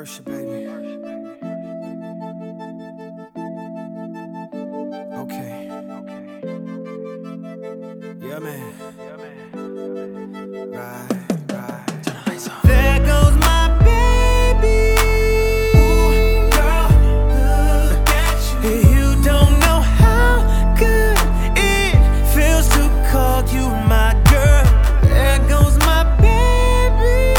Worship, baby. Okay. Yeah, man. Right. There goes my baby. Ooh, girl, look at you. You don't know how good it feels to call you my girl. There goes my baby.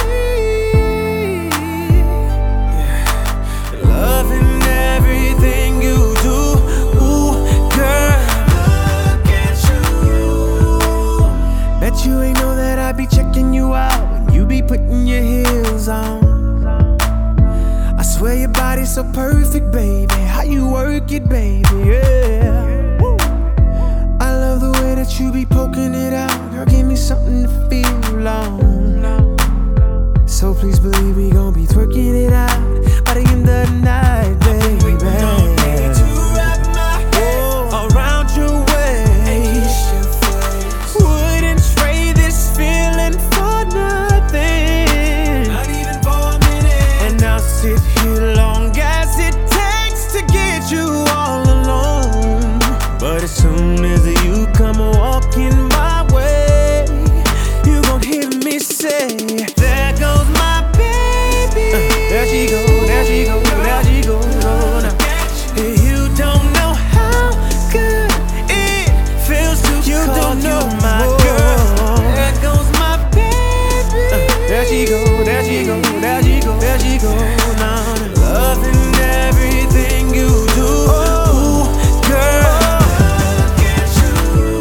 Yeah. Loving everything you do. Ooh, girl, look at you. Bet you ain't know that I be checking you out. You be putting your heels on. I swear your body's so perfect, baby. How you work it, baby, yeah. Woo. I love the way that you be poking it out. Girl, give me something to feel on. So please believe we gon' be twerking it out by the end of the night, baby. To wrap my head around your waist. Wouldn't trade this feeling for nothing, not even for a minute. And I'll sit here long as it takes to get you all alone. But as soon as you come walking my way, you gon' hear me say, there goes my baby. There she go, there she go, there she go. Now, you don't know how good it feels to call you my girl. There goes my baby. There she go, there she go, there she go, there she go. Now, loving everything you do. Ooh, girl, look at you.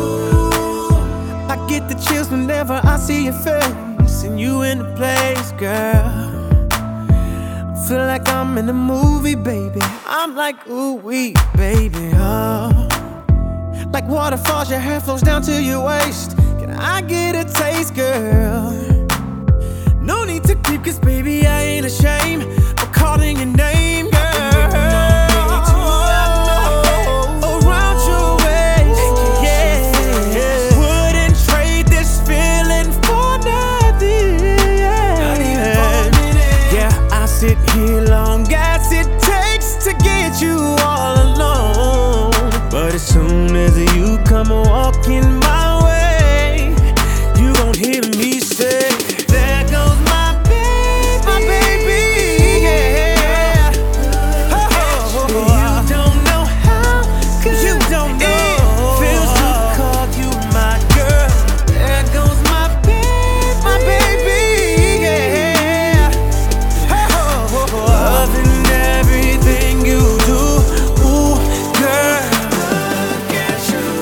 I get the chills whenever I see your face and you in the place, girl. Feel like I'm in a movie, baby. I'm like, ooh wee, baby, oh. Like waterfalls, your hair flows down to your waist. Can I get a taste, girl? No need to creep, cause baby, I ain't ashamed of calling your name, girl. Around your waist, yeah. Wouldn't trade this feeling for nothing, yeah. I sit here long as it takes to get you all alone. But as soon as you come walking my way, you gon' hear me say, there goes my baby, yeah. You don't know how good it feels to call you my girl. There goes my baby, yeah. Loving everything you do. Ooh, girl, look at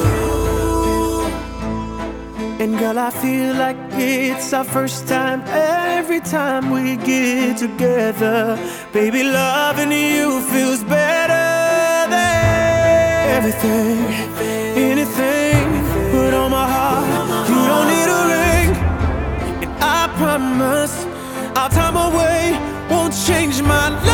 you. And girl, I feel like it's our first time every time we get together. Baby, loving you feels better than everything, anything. Put on my heart, you don't need a ring. And I promise our time away won't change my life.